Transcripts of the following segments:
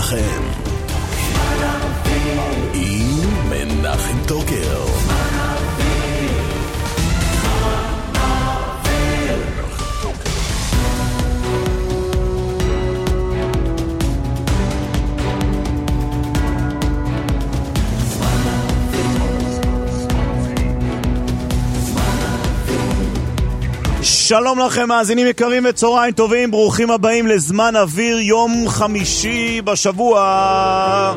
לכם עם מנחם טוקר. שלום לכם מאזינים יקרים וצהריים טובים, ברוכים הבאים לזמן אוויר, יום חמישי בשבוע.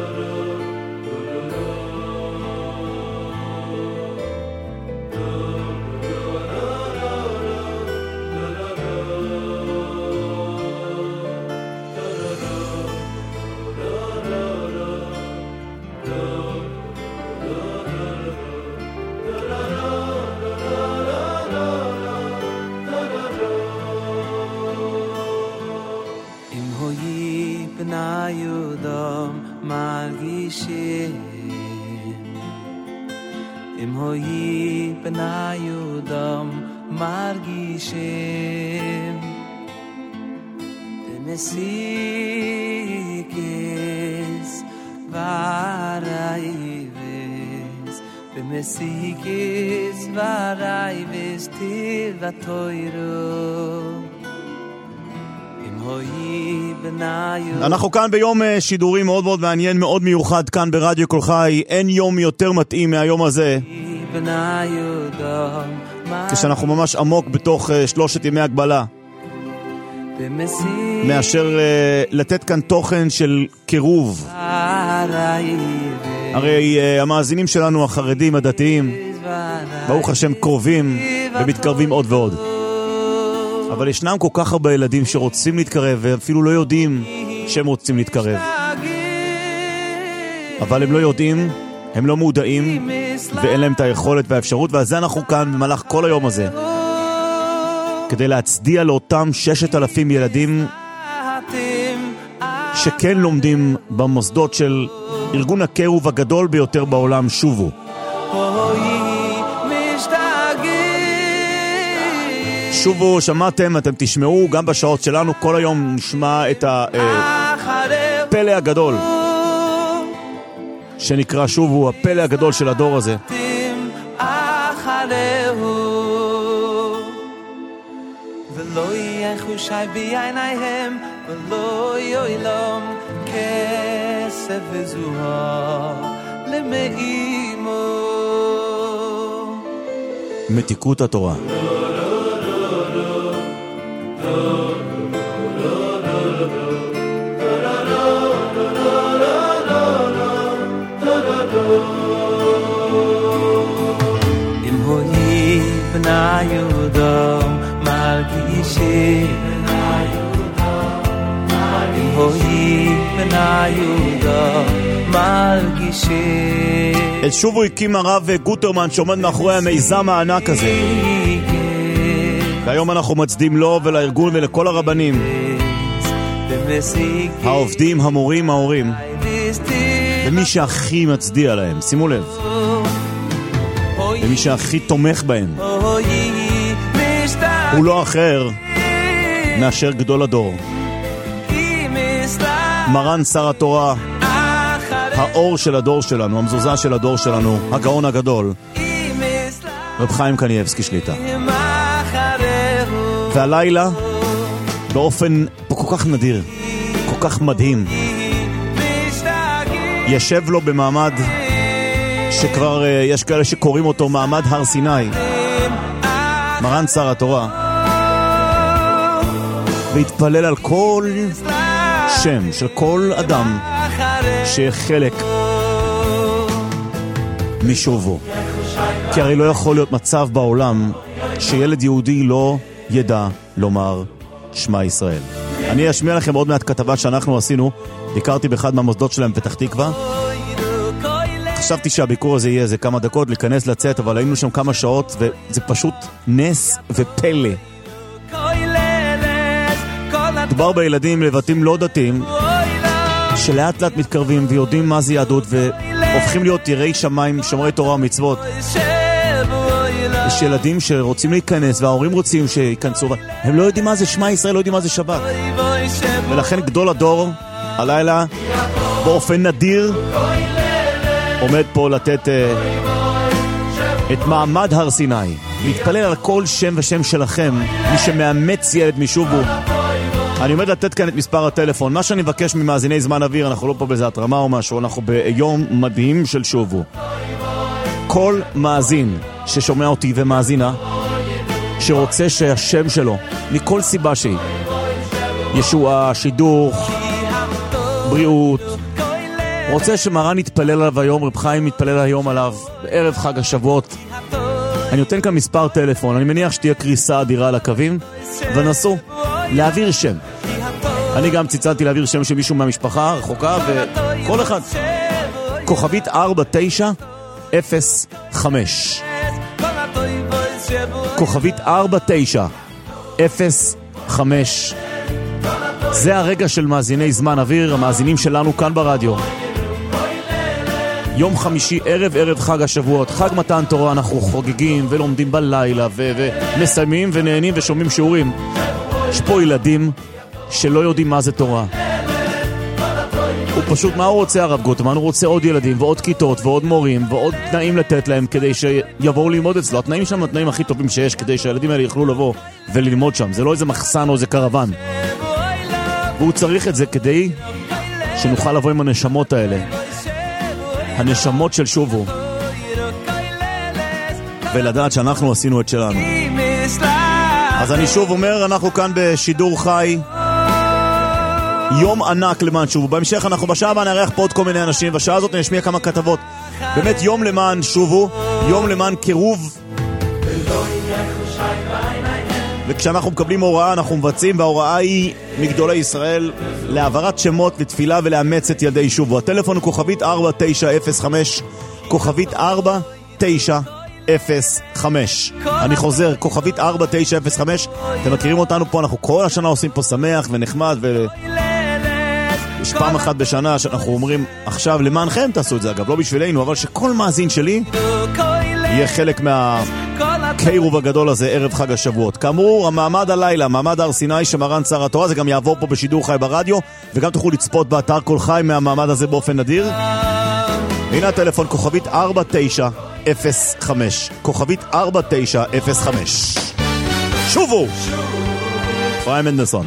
אנחנו כאן ביום שידורי מאוד מאוד מעניין, מאוד מיוחד כאן ברדיו כל חי. אין יום יותר מתאים מהיום הזה, כשאנחנו ממש עמוק בתוך 3 ימי הגבלה, מאשר לתת כאן תוכן של קירוב. הרי המאזינים שלנו החרדים הדתיים ברוך השם קרובים ומתקרבים עוד ועוד, אבל ישנם כל כך הרבה ילדים שרוצים להתקרב ואפילו לא יודעים שהם רוצים להתקרב, אבל הם לא יודעים, הם לא מודעים ואין להם את היכולת והאפשרות. ועל זה אנחנו כאן במהלך כל היום הזה, כדי להצדיע לאותם 6,000 ילדים שכן לומדים במוסדות של ארגון הקירוב הגדול ביותר בעולם, שובו. שובו, שמעתם, אתם תשמעו גם בשעות שלנו, כל היום נשמע את הפלא הגדול שנקרא שובו, הפלא הגדול של הדור הזה. ולא יחו שי בעיניהם ולא יוילום כסף וזוהר למאימו. מתיקות התורה. אם הוי בנה יהודה מרגישים, אם הוי בנה יהודה מרגישים. את שובו הקים הרב גוטרמן שעומד מאחורי המיזם הענק הזה, והיום אנחנו מצדיעים לו ולארגון ולכל הרבנים, העובדים, המורים, ההורים, ומי שהכי מצדיע להם, שימו לב, ומי שהכי תומך בהם הוא לא אחר מאשר גדול הדור, מרן שר התורה, האור של הדור שלנו, המזוזה של הדור שלנו, הגאון הגדול, רב חיים קניאבסקי שליטה. והלילה באופן כל כך נדיר, כל כך מדהים, ישב לו במעמד שכבר יש כאלה שקוראים אותו מעמד הר סיני, מרן שר התורה, והתפלל על כל שם של כל אדם שחלק משובו. כי הרי לא יכול להיות מצב בעולם שילד יהודי לא ידע לומר שמע ישראל. אני אשמיע לכם עוד מעט כתבה שאנחנו עשינו, ביקרתי באחד מהמוסדות שלהם בפתח תקווה. חשבתי שהביקור הזה יהיה איזה כמה דקות להיכנס לצאת, אבל היינו שם כמה שעות וזה פשוט נס ופלא. מדובר בילדים לבתים לא דתיים שלאט לאט מתקרבים ויודעים מה זה יהדות והופכים להיות יראי שמיים, שומרי תורה ומצוות. יש ילדים שרוצים להיכנס וההורים רוצים שיכנסו, הם לא יודעים מה זה שמע ישראל, לא יודעים מה זה שבת. ולכן גדול הדור הלילה באופן נדיר עומד פה לתת את מעמד הר סיני, להתפלל על כל שם ושם שלכם, מי שמאמץ ילד משובו. אני עומד לתת כאן את מספר הטלפון. מה שאני מבקש ממאזיני זמן אוויר, אנחנו לא פה באיזה התרמה או משהו, אנחנו ביום מדהים של שובו. כל מאזין ששומע אותי ומאזינה שרוצה שהשם שלו מכל סיבה שהיא, ישועה, שידוך, בריאות, רוצה שמרן יתפלל עליו היום, רב חיים יתפלל היום עליו בערב חג השבועות, אני נותן כאן מספר טלפון. אני מניח שתהיה קריסה אדירה על הקווים, ונסו להעביר שם. אני גם ציצלתי להעביר שם של מישהו מהמשפחה רחוקה, וכל אחד כוכבית 4905 כוכבית 4905. זה הרגע של מאזיני זמן אוויר, המאזינים שלנו כאן ברדיו. יום חמישי ערב חג השבועות, חג מתן תורה, אנחנו חוגגים ולומדים בלילה ומסיימים ונהנים ושומעים שיעורים. יש פה ילדים שלא יודעים מה זה תורה. הוא פשוט, מה הוא רוצה הרב גוטמן? הוא רוצה עוד ילדים ועוד כיתות ועוד מורים ועוד תנאים לתת להם כדי שיבואו ללמוד אצלו. התנאים שם התנאים הכי טובים שיש כדי שהילדים האלה יוכלו לבוא וללמוד שם. זה לא איזה מחסן או איזה קרוון. והוא צריך את זה כדי שנוכל לבוא עם הנשמות האלה, הנשמות של שובו, ולדעת שאנחנו עשינו את שלנו. אז אני שוב אומר, אנחנו כאן בשידור חי, יום ענק למען שובו. בהמשך אנחנו בשעה הבאה נערך פה עוד כל מיני אנשים, בשעה הזאת נשמיע כמה כתבות. באמת יום למען שובו, יום למען קירוב, וכשאנחנו מקבלים הוראה אנחנו מבצעים, וההוראה היא מגדולי ישראל להעברת שמות לתפילה ולאמץ את ילדי שובו. הטלפון הוא כוכבית 4905 כוכבית 4905. אני חוזר, כוכבית 4905. אתם מכירים אותנו פה, אנחנו כל השנה עושים פה שמח ונחמד, יש פעם אחת בשנה שאנחנו אומרים עכשיו למענכם תעשו את זה, אגב לא בשבילנו, אבל שכל מאזין שלי יהיה חלק מהקירוב הגדול הזה ערב חג השבועות. כאמור, המעמד הלילה, מעמד הר סיני שמרן שר התורה, זה גם יעבור פה בשידור חי ברדיו, וגם תוכלו לצפות באתר כל חי מהמעמד הזה באופן נדיר. הנה הטלפון, כוכבית 4905 כוכבית 4905. שובו! פריים מנדלסון.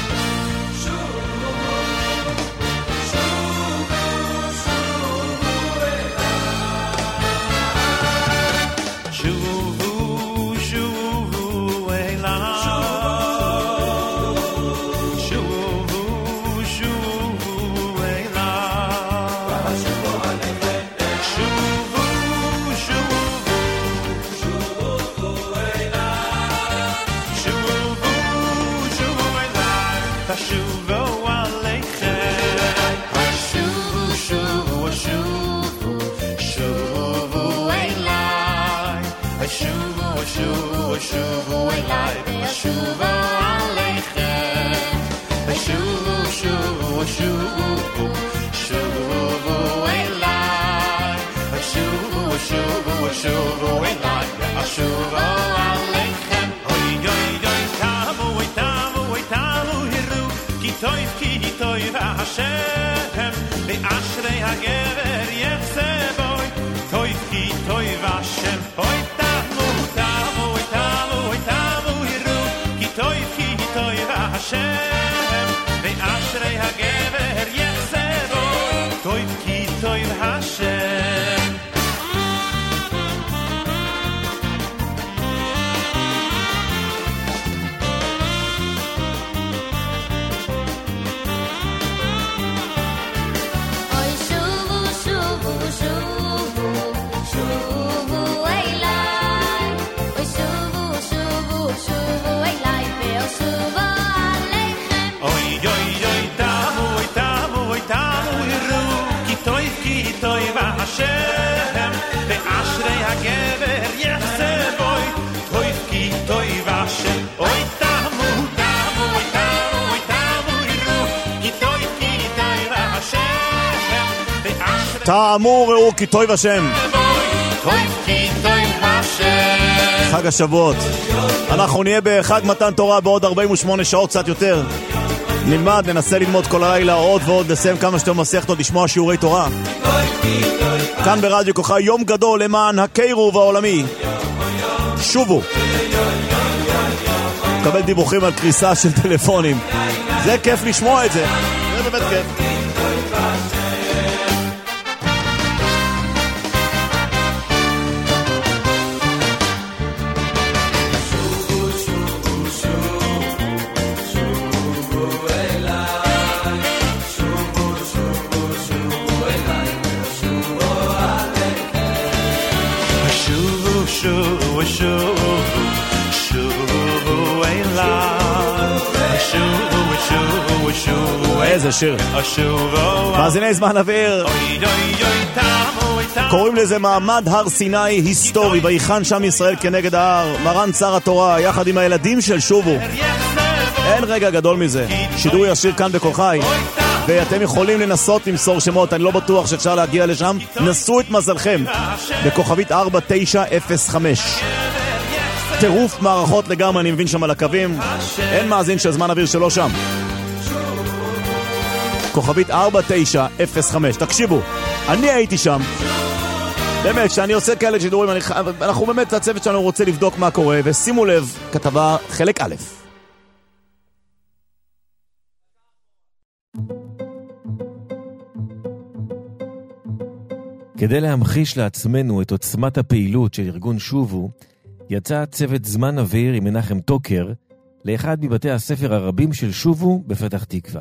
תאמור ראו כי טוב השם. חג השבועות, אנחנו נהיה בחג מתן תורה בעוד 48 שעות קצת יותר. נלמד, ננסה ללמוד כל הלילה עוד ועוד, לסיים כמה שאתם מסכתות, לשמוע שיעורי תורה. כאן ברדיו כוכי, יום גדול למען הקירוב העולמי. שובו. קבל דיווחים על קריסה של טלפונים. זה כיף לשמוע את זה. זה באמת כיף. איזה שיר. מאזיני זמן אוויר, קוראים לזה מעמד הר סיני היסטורי, ויחן שם ישראל כנגד ההר. מרן שר התורה יחד עם הילדים של שובו. אין רגע גדול מזה. שידור ישיר כאן בכוכי, ואתם יכולים לנסות למסור שמות. אני לא בטוח שאפשר להגיע לשם. נסו את מזלכם בכוכבית 4905. טירוף מערכות לגמרי, אני מבין שם על הקווים. אין מאזין של זמן אוויר שלא שם. כוכבית 4905. תקשיבו, אני הייתי שם. באמת, שאני עושה כאלה שידורים, אנחנו באמת, הצוות שלנו רוצה לבדוק מה קורה, ושימו לב, כתבה חלק א'. כדי להמחיש לעצמנו את עוצמת הפעילות של ארגון שובו, יצא צוות זמן אוויר עם מנחם טוקר לאחד מבתי הספר הרבים של שובו בפתח תקווה.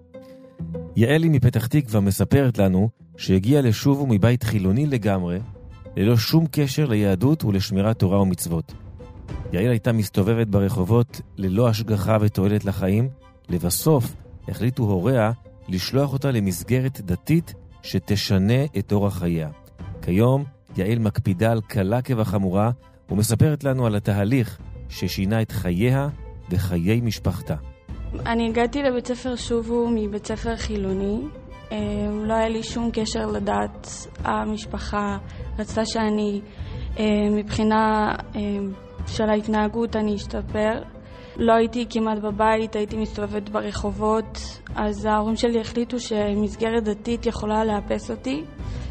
יעלי מפתח תקווה מספרת לנו שהגיעה לשובו מבית חילוני לגמרי, ללא שום קשר ליהדות ולשמירת תורה ומצוות. יעל הייתה מסתובבת ברחובות ללא השגחה ותועלת לחיים. לבסוף החליטו הוריה לשלוח אותה למסגרת דתית שתשנה את אורח חייה. כיום יעל מקפידה על קלה כבחמורה ומספרת לנו על התהליך ששינה את חייה וחיי משפחתה. אני הגעתי לבית ספר שובו מבית ספר חילוני. לא היה לי שום קשר לדעת. המשפחה רצתה שאני מבחינה של ההתנהגות אני אשתפר. לא הייתי כמעט בבית, הייתי מסתובבת ברחובות, אז ההורים שלי החליטו שמסגרת דתית יכולה לאפס אותי,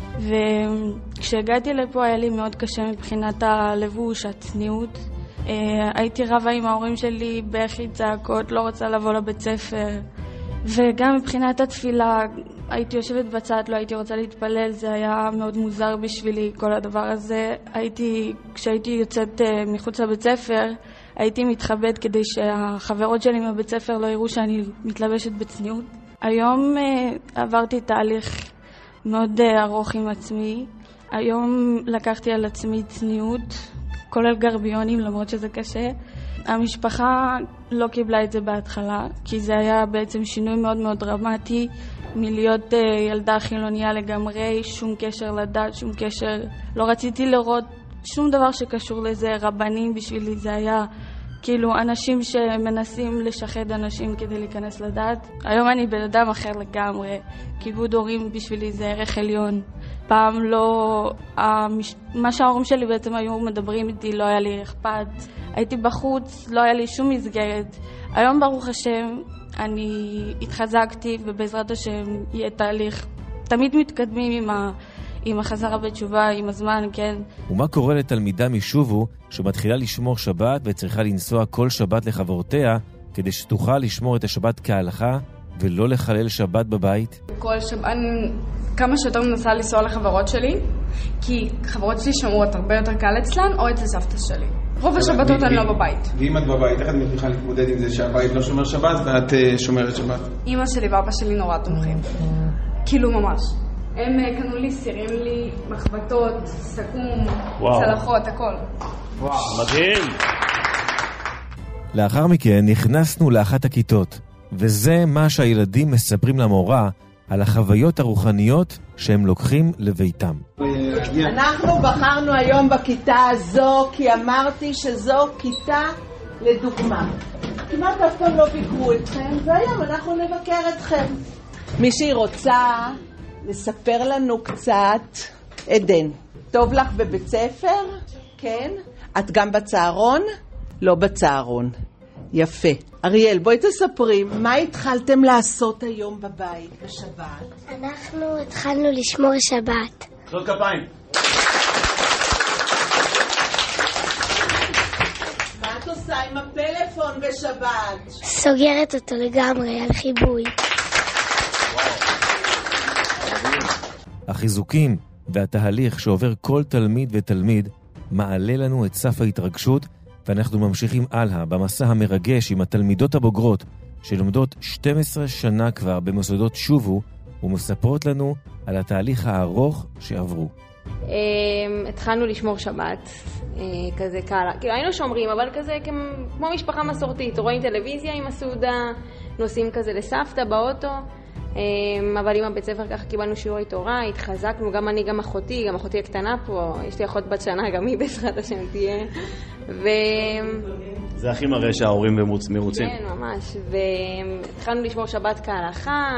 וכשהגעתי לפה היה לי מאוד קשה מבחינת הלבוש, הצניעות. הייתי רבה עם ההורים שלי בכי צעקות, לא רוצה לבוא לבית ספר, וגם מבחינת התפילה הייתי יושבת בצד, לא הייתי רוצה להתפלל, זה היה מאוד מוזר בשבילי כל הדבר הזה. כשהייתי יוצאת מחוץ לבית ספר הייתי מתחבאת כדי שהחברות שלי מהבית ספר לא יראו שאני מתלבשת בצניעות. היום עברתי תהליך מאוד ארוך עם עצמי. היום לקחתי על עצמי צניעות, כולל גרביונים, למרות שזה קשה. המשפחה לא קיבלה את זה בהתחלה, כי זה היה בעצם שינוי מאוד מאוד דרמטי, מלהיות ילדה חילוניה לגמרי, שום קשר לדת, שום קשר. לא רציתי לראות שום דבר שקשור לזה. רבנים בשבילי זה היה כאילו אנשים שמנסים לשחד אנשים כדי להיכנס לדת. היום אני בן אדם אחר לגמרי. כיבוד הורים בשבילי זה ערך עליון. פעם לא, מה שההורים שלי בעצם היו מדברים איתי לא היה לי אכפת. הייתי בחוץ, לא היה לי שום מסגרת. היום ברוך השם אני התחזקתי, ובעזרת השם יהיה תהליך. תמיד מתקדמים עם החזרה בתשובה, עם הזמן, כן. ומה קורה לתלמידה משובו שמתחילה לשמור שבת וצריכה לנסוע כל שבת לחברותיה כדי שתוכל לשמור את השבת כהלכה ולא לחלל שבת בבית? כל שבת, כמה שיותר מנסה לנסוע לחברות שלי, כי חברות שלי שמרות הרבה יותר קל אצלן או אצל סבתא שלי. רוב השבתות אני לא בבית. ואם את בבית, איך את מצליחה להתמודד עם זה שהבית לא שומר שבת ואת שומרת שבת? אמא שלי ואבא שלי נורא תומכים. כאילו ממש. הם קנו לי, סירים לי, מחבטות, סכו"ם, צלחות, הכל. וואו, מדהים. לאחר מכן נכנסנו לאחת הכיתות, וזה מה שהילדים מספרים למורה על החוויות הרוחניות שהם לוקחים לביתם. אנחנו בחרנו היום בכיתה הזו כי אמרתי שזו כיתה לדוגמה. כמעט אף פעם לא ביקרו אתכם, והיום אנחנו נבקר אתכם. מישהי רוצה לספר לנו קצת. עדן, טוב לך בבית ספר? כן. את גם בצהרון? לא בצהרון. יפה. אריאל, בואי תספרי, מה התחלתם לעשות היום בבית בשבת? אנחנו התחלנו לשמור שבת. חזות כפיים. מה את עושה עם הפלאפון בשבת? סוגרת אותו לגמרי על חיבוי. החיזוקים והתהליך שעובר כל תלמיד ותלמיד מעלה לנו את סף ההתרגשות, ואנחנו ממשיכים הלאה במסע המרגש עם התלמידות הבוגרות שלומדות 12 שנה כבר במוסדות שובו ומספרות לנו על התהליך הארוך שעברו. התחלנו לשמור שבת, כזה קל, כאילו היינו שומרים, אבל כזה כמו משפחה מסורתית, רואים טלוויזיה עם הסעודה, נוסעים כזה לסבתא באוטו, אבל עם הבית ספר ככה קיבלנו שיעורי תורה, התחזקנו, גם אני, גם אחותי הקטנה פה, יש לי אחות בת שנה, גם היא בעזרת השם תהיה. זה הכי מראה שההורים מרוצים. כן, ממש, והתחלנו לשמור שבת כהלכה,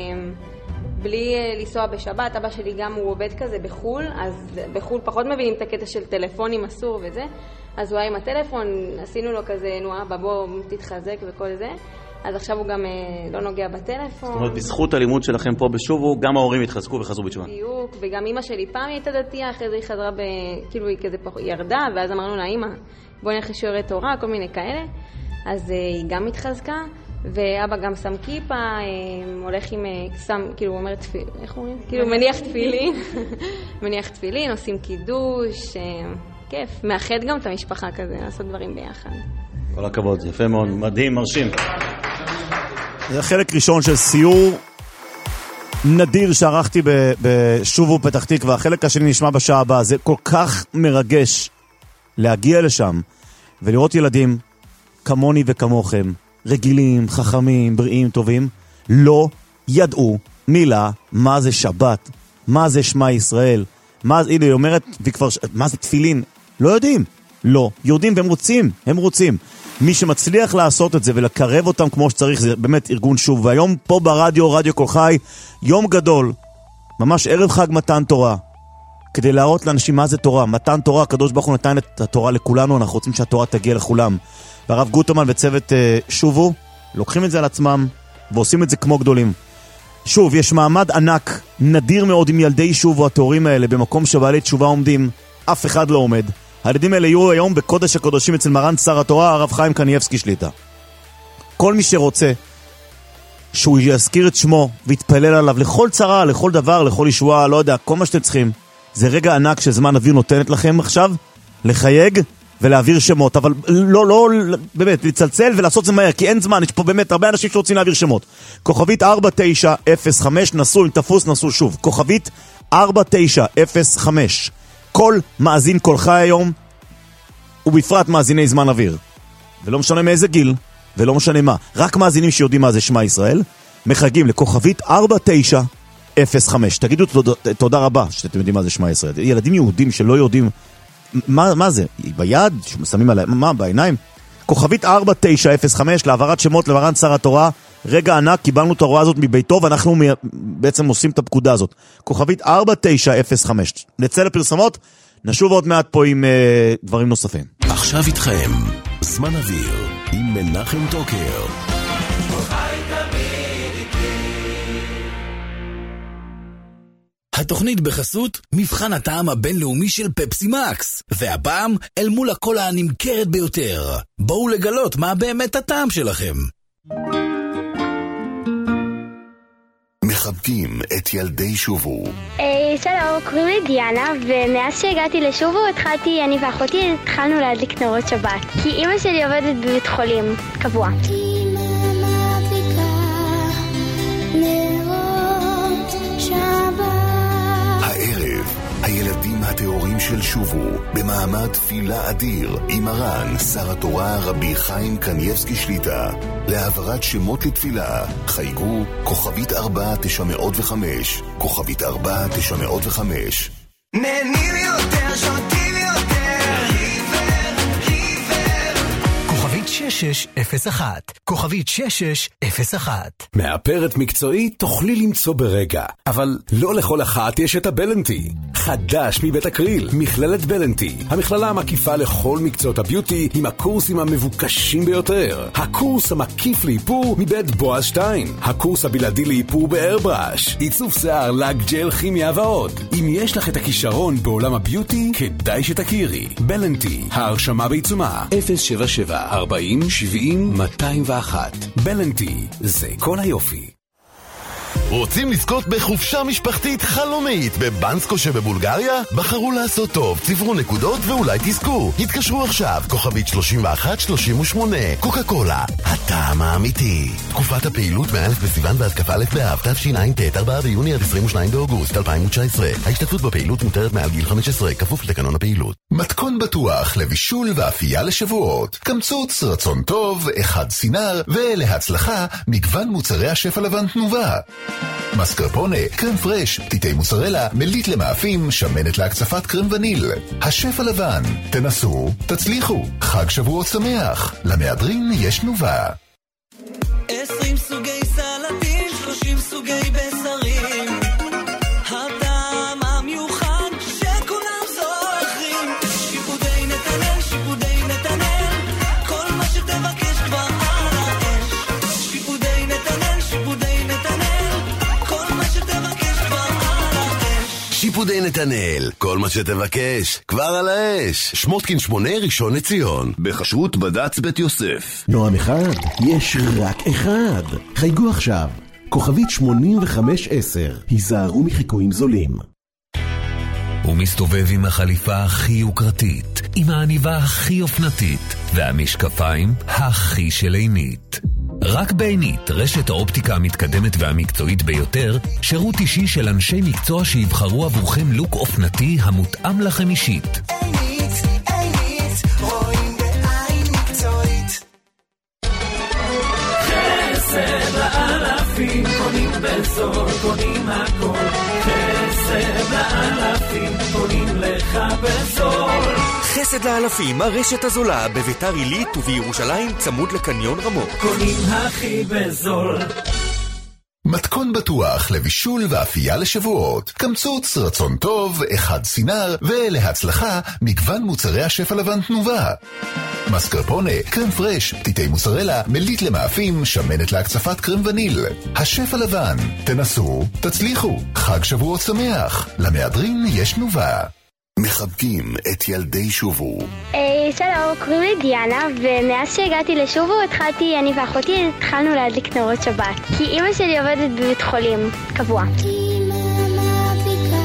בלי לנסוע בשבת. אבא שלי גם הוא עובד כזה בחול, אז בחול פחות מבינים את הקטע של טלפונים אסור וזה, אז הוא היה עם הטלפון, עשינו לו כזה, נו אבא בוא תתחזק וכל זה, אז עכשיו הוא גם לא נוגע בטלפון. זאת אומרת, בזכות הלימוד שלכם פה בשובו, גם ההורים התחזקו וחזרו בתשובה. בדיוק, וגם אמא שלי פעם היא הייתה דתייה, אחרי זה היא חזרה כאילו היא כזה ירדה, ואז אמרנו לה, אמא, בוא נלך לשיעורי תורה, כל מיני כאלה. אז היא גם התחזקה, ואבא גם שם כיפה, הולך עם, כאילו הוא אומר, איך אומרים? כאילו מניח תפילין, מניח תפילין, עושים קידוש, כיף, מאחד גם את המשפחה כזה, לעשות דברים ביחד. כל הכבוד, יפה מאוד, מדהים, מרשים. זה חלק ראשון של סיור נדיר שערכתי בשובו פתח תקווה. החלק השני נשמע בשעה הבאה. זה כל כך מרגש להגיע לשם ולראות ילדים כמוני וכמוכם, רגילים, חכמים, בריאים, טובים, לא ידעו מילה מה זה שבת, מה זה שמע ישראל, הנה היא אומרת, מה זה תפילין, לא יודעים, לא, יודעים והם רוצים. מי שמצליח לעשות את זה ולקרב אותם כמו שצריך, זה באמת ארגון שוב. והיום פה ברדיו, רדיו כל חי, יום גדול, ממש ערב חג מתן תורה, כדי להראות לאנשים מה זה תורה. מתן תורה, הקדוש ברוך הוא נתן את התורה לכולנו, אנחנו רוצים שהתורה תגיע לכולם. והרב גוטרמן וצוות שובו, לוקחים את זה על עצמם ועושים את זה כמו גדולים. שוב, יש מעמד ענק, נדיר מאוד עם ילדי שובו התיאורים האלה, במקום שבעלי תשובה עומדים, אף אחד לא עומד. הילדים האלה יהיו היום בקודש הקודשים אצל מרן שר התורה, הרב חיים קניבסקי שליטה. כל מי שרוצה שהוא יזכיר את שמו ויתפלל עליו לכל צרה, לכל דבר, לכל ישועה, לא יודע, כל מה שאתם צריכים. זה רגע ענק שזמן אוויר נותנת לכם עכשיו לחייג ולהעביר שמות, אבל לא, באמת, לצלצל ולעשות זה מהר, כי אין זמן, יש פה באמת הרבה אנשים שרוצים להעביר שמות. כוכבית 4905, נסו, אם תפוס, נסו שוב. כוכבית 4905. כל מאזין כל חי היום, ובפרט מאזיני זמן אוויר. ולא משנה מאיזה גיל, ולא משנה מה. רק מאזינים שיודעים מה זה שמע ישראל, מחייגים לכוכבית 4905. תגידו תודה רבה שאתם יודעים מה זה שמע ישראל. ילדים יהודים שלא יודעים מה זה? ביד? שמים עליהם? מה? בעיניים? כוכבית 4905 להעברת שמות למרן שר התורה. רגע ענק, קיבלנו את ההוראה הזאת מביתו ואנחנו בעצם עושים את הפקודה הזאת. כוכבית 4905. נצא לפרסמות, נשוב עוד מעט פה עם דברים נוספים. עכשיו איתכם, זמן אוויר עם מנחם טוקר. התוכנית בחסות מבחן הטעם הבינלאומי של פפסי מקס, והפעם אל מול הקולה הנמכרת ביותר. בואו לגלות מה באמת הטעם שלכם. מחבקים את ילדי שובו. שלום, קוראים לי דיאנה, ומאז שהגעתי לשובו אני ואחותי התחלנו להדליק נרות שבת, כי אמא שלי עובדת בבית חולים קבוע. הערב הילדים התיאורים של שובו במעמד תפילה אדיר עם מרן שר התורה רבי חיים קניבסקי שליטה. להעברת שמות לתפילה חייגו כוכבית 4905, כוכבית 4905. נהנים יותר, שותים יותר, ריבר כוכבית 6601, כוכבית 6601. מאפרת מקצועית תוכלי למצוא ברגע, אבל לא לכל אחת יש את הבלנטי. חדש מבית אקריל, מכללת בלנטי, המכללה המקיפה לכל מקצועות הביוטי עם הקורסים המבוקשים ביותר. הקורס המקיף לאיפור מבית בועז שטיין, הקורס הבלעדי לאיפור באיירבראש, עיצוב שיער, לק ג'ל, כימיה ועוד. אם יש לך את הכישרון בעולם הביוטי, כדאי שתכירי. בלנטי, ההרשמה בעיצומה. 077-40-70-201. בלנטי, זה כל היופי. רוצים לזכות בחופשה משפחתית חלומית בבנסקו שבבולגריה? בחרו לעשות טוב, צברו נקודות ואולי תזכו. התקשרו עכשיו, כוכבית 3138, קוקה קולה, הטעם האמיתי. תקופת הפעילות מא' בסיוון ועד כ"א באב, תשע"ט, 4 ביוני עד 22 באוגוסט 2019. ההשתתפות בפעילות מותרת מעל גיל 15, כפוף לתקנון הפעילות. מתכון בטוח לבישול ואפייה לשבועות. קמצוץ, רצון טוב, אחד סינר, ולהצלחה מגוון מוצרי השף הלבן תנובה. מסקרפונה, קרם פרש, פתיתי מוצרלה, מליט למאפים, שמנת להקצפת קרם וניל. השף הלבן, תנסו, תצליחו. חג שבועות שמח, למהדרין יש תנובה. 20 סוגי סלטים, 30 סוגי בשרים, הטעם המיוחד שכולם זוכרים. שיפודי נתנאל, שיפודי נתנאל, כל מה שתבקש כבר על האש. שיפודי נתנאל, שיפודי נתנאל, כל מה שתבקש כבר על האש. שיפודי נתנאל, כל מה שתבקש כבר על האש. שמותקין 8, ראשון לציון, בחשרות בד"ץ בית יוסף. נועם אחד, יש רק אחד. חייגו עכשיו, כוכבית 8510, היזהרו מחיקויים זולים. הוא מסתובב עם החליפה הכי יוקרתית, עם העניבה הכי אופנתית, והמשקפיים הכי של עינית. רק בעינית, רשת האופטיקה המתקדמת והמקצועית ביותר, שירות אישי של אנשי מקצוע שיבחרו עבורכם לוק אופנתי המותאם לכם אישית. עינית, עינית, רואים בעין מקצועית. חסד לאלפים, קונים בזול, קונים הכל. חסד לאלפים, קונים לך בזול. חסד לאלפים, הרשת הזולה בביתר עילית ובירושלים צמוד לקניון רמות. קונים הכי בזול. מתכון בטוח לבישול ואפייה לשבועות. קמצוץ, רצון טוב, אחד סינר, ולהצלחה מגוון מוצרי השף הלבן תנובה. מסקרפונה, קרם פרש, פתיתי מוצרלה, מליט למאפים, שמנת להקצפת קרם וניל. השף הלבן, תנסו, תצליחו. חג שבועות שמח, למהדרין יש תנובה. מחבקים את ילדי שובו. שלום, קוראים לי דיאנה, ומאז שהגעתי לשובו אני ואחותי התחלנו להדליק נרות שבת, כי אמא שלי עובדת בבית חולים קבוע. אמא מדליקה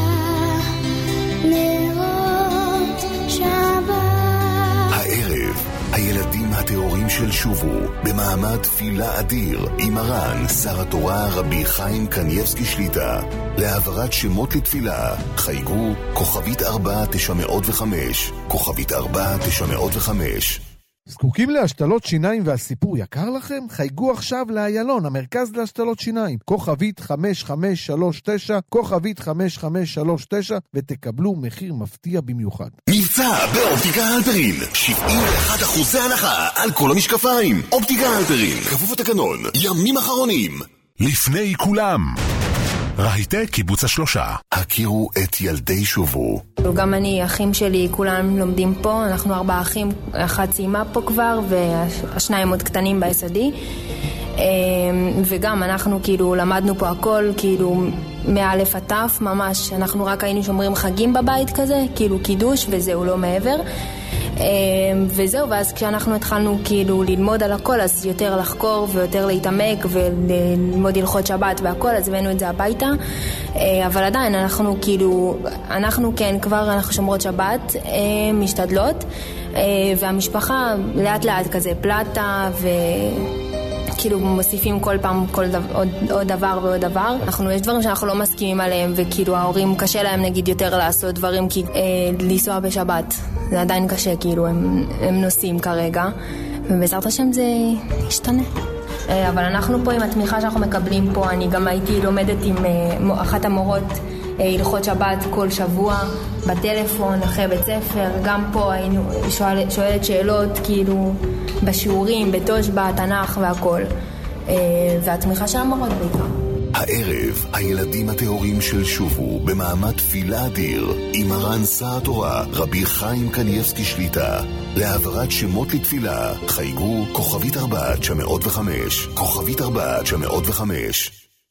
נרות שבת. הערב הילדים התיאורים של שובו במעמד תפילה אדיר עם מרן שר התורה רבי חיים קנייבסקי שליטה. להעברת שמות לתפילה חייגו כוכבית 4905, כוכבית 4905. זקוקים להשתלות שיניים והסיפור יקר לכם? חייגו עכשיו לאיילון, המרכז להשתלות שיניים, כוכבית 5539, כוכבית 5539, ותקבלו מחיר מפתיע במיוחד. מבצע באופטיקה הלפרין, 71% הנחה על כל המשקפיים. אופטיקה הלפרין, כפוף התקנון, ימים אחרונים. לפני כולם, רהיטה קיבוץ השלושה. הכירו את ילדי שובו. גם אני, אחים שלי, כולם לומדים פה. אנחנו 4 אחים, אחת סיימה פה כבר, והשניים עוד קטנים ביסודי. וגם אנחנו כאילו למדנו פה הכל, כאילו מאלף עד תף, ממש. אנחנו רק היינו שומרים חגים בבית כזה, כאילו קידוש, וזהו, לא מעבר. וזהו, ואז כשאנחנו התחלנו כאילו ללמוד על הכל, אז יותר לחקור ויותר להתעמק וללמוד הלכות שבת והכל, אז הבאנו את זה הביתה. אבל עדיין אנחנו כאילו, אנחנו כן, כבר אנחנו שומרות שבת, משתדלות, והמשפחה לאט לאט כזה פלטה כאילו מוסיפים כל פעם עוד דבר ועוד דבר. יש דברים שאנחנו לא מסכימים עליהם, וכאילו ההורים קשה להם נגיד יותר לעשות דברים, כי לנסוע בשבת זה עדיין קשה, כאילו הם נוסעים כרגע, ובעזרת השם זה ישתנה. אבל אנחנו פה עם התמיכה שאנחנו מקבלים פה, אני גם הייתי לומדת עם אחת המורות הלכות שבת כל שבוע בטלפון אחרי בית ספר. גם פה היינו שואלת שאלות כאילו בשיעורים, בתושבע, תנ"ך והכל, והתמיכה של המורות בעיקר. הערב, הילדים הטהורים של שובו במעמד תפילה אדיר עם מרן שר התורה, רבי חיים קניאבסקי שליטה. להעברת שמות לתפילה, חייגו כוכבית 4905, כוכבית 4905.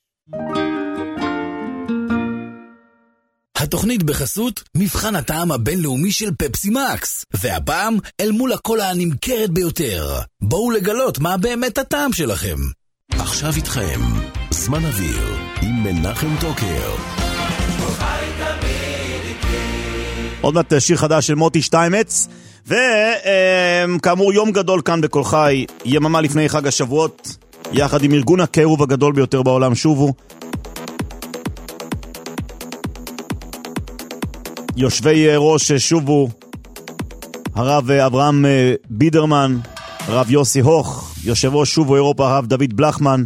התוכנית בחסות מבחן הטעם הבינלאומי של פפסי מקס, והפעם אל מול הקולה הנמכרת ביותר. בואו לגלות מה באמת הטעם שלכם. עכשיו איתכם, זמן אוויר עם מנחם טוקר. עוד מעט שיר חדש של מוטי שטיימץ, וכאמור יום גדול כאן בכל חי, יממה לפני חג השבועות, יחד עם ארגון הקירוב הגדול ביותר בעולם שובו. יושבי ראש שובו, הרב אברהם בידרמן, הרב יוסי הוך, יושב ראש שובו אירופה, הרב דוד בלחמן.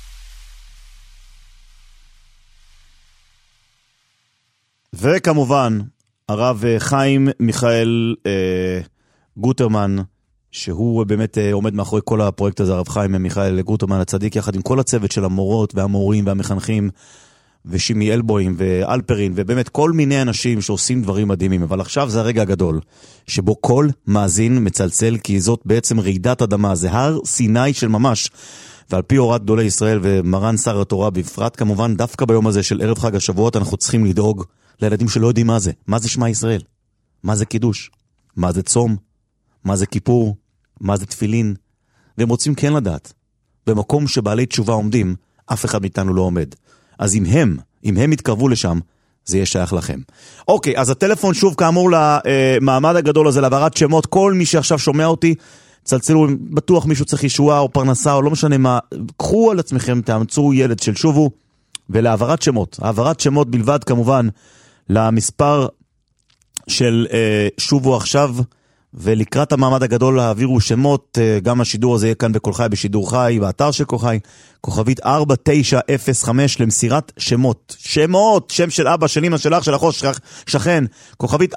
וכמובן, הרב חיים מיכאל גוטרמן, שהוא באמת עומד מאחורי כל הפרויקט הזה, הרב חיים מיכאל גוטרמן הצדיק, יחד עם כל הצוות של המורות והמורים והמחנכים, ושימי אלבוים ואלפרין, ובאמת כל מיני אנשים שעושים דברים מדהימים. אבל עכשיו זה הרגע הגדול, שבו כל מאזין מצלצל, כי זאת בעצם רעידת אדמה, זה הר סיני של ממש. ועל פי הוראת גדולי ישראל ומרן שר התורה בפרט, כמובן דווקא ביום הזה של ערב חג השבועות, אנחנו צריכים לדאוג לילדים שלא יודעים מה זה. מה זה שמע ישראל? מה זה קידוש? מה זה צום? מה זה כיפור? מה זה תפילין? והם רוצים כן לדעת. במקום שבעלי תשובה עומדים, אף אחד מאיתנו לא עומד. אז אם הם יתקרבו לשם, זה יהיה שייך לכם. אוקיי, אז הטלפון שוב כאמור למעמד הגדול הזה, להעברת שמות, כל מי שעכשיו שומע אותי, צלצלו, בטוח מישהו צריך ישועה או פרנסה או לא משנה מה, קחו על עצמכם, תאמצו ילד של שובו, ולהעברת שמות. העברת שמות בלבד כמובן, למספר של שובו עכשיו, ולקראת המעמד הגדול להעבירו שמות, גם השידור הזה יהיה כאן בכל חי, בשידור חי, באתר של כל חי, כוכבית 4905 למסירת שמות. שמות, שם של אבא, של אמא, של אח, של אחות, שכן, כוכבית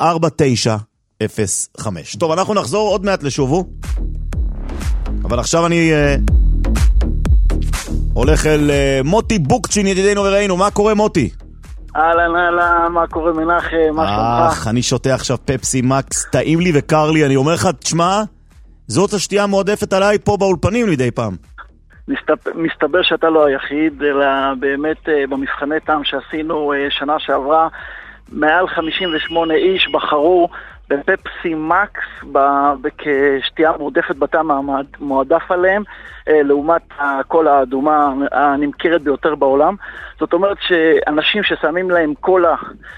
4905. טוב, אנחנו נחזור עוד מעט לשובו, אבל עכשיו אני הולך אל מוטי בוקצ'ין, ידידינו וראינו. מה קורה מוטי? אהלן, מה קורה מנחם? מה שלומך? אני שותה עכשיו פפסי מקס, טעים לי וקר לי, אני אומר לך, תשמע, זאת השתייה המועדפת עליי פה באולפנים מדי פעם. מסתבר שאתה לא היחיד, אלא באמת במבחני טעם שעשינו שנה שעברה, מעל 58 איש בחרו בפפסי מקס כשתייה מועדפת בטעם המועדף עליהם, לעומת הקולה האדומה הנמכרת ביותר בעולם. זאת אומרת שאנשים ששמים להם קולה